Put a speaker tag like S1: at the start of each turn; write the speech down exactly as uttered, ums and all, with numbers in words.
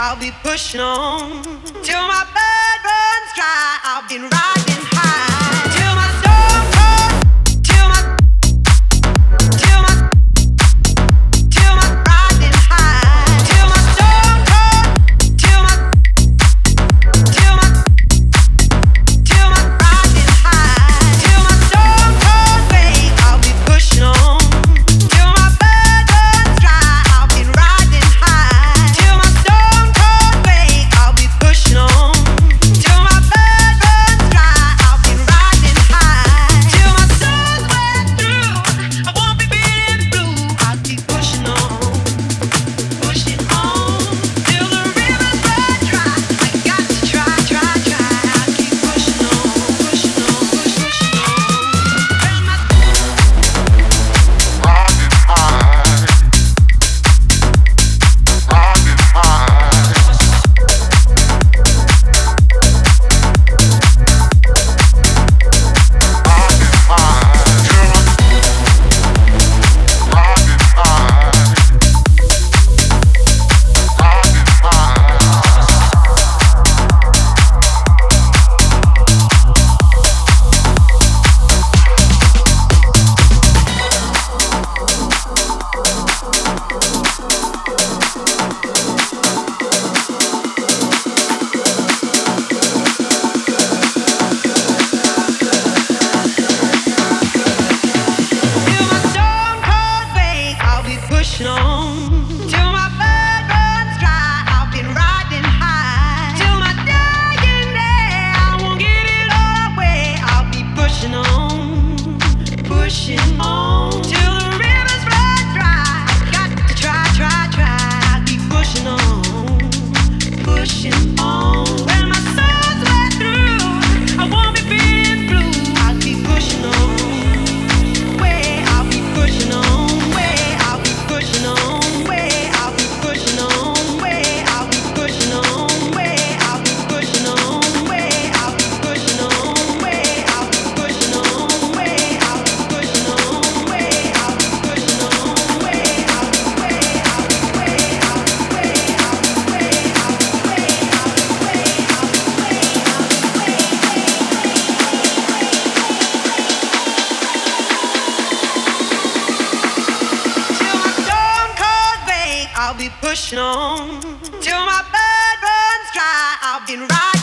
S1: I'll be pushing on till my blood runs dry. I've been riding high till my soul cold, till my, till my, till my riding high, till my soul cold, till my, till my, till my riding high, till my soul cold wake. I'll be pushing on till my blood runs dry. I've been riding high till my soul cold wake. I'll be pushing on till my blood runs dry. I've been riding high till my soul's wet through. I won't be feeling blue. I'll keep pushing on, pushing on till the rivers run dry. I got to try, try, try. I'll keep pushing on, pushing on, push, pushing on. Turn my
S2: Riding high, riding high, riding high, riding high, riding
S1: till my stone cold wake. I'll be pushing on till my blood runs dry. I've been riding high till my dying day. I won't get it all away. I'll be pushing on, pushing on till the rivers run dry. Got to try, try, try. I'll keep pushing on, pushing on. When my soul's wet through, I won't be feeling blue. I'll keep pushing on. Way I'll be pushing on, way I'll be pushing on, way I'll be pushing on, way I'll be pushing on, way I'll be pushing on, way I'll be pushing on, way I'll be pushing on, way I'll be pushing on, way I'll be pushing on, way I'll be way I'll be way I'll be way I'll be way till my stone cold wake. I'll be pushing on till my blood runs dry. I've been riding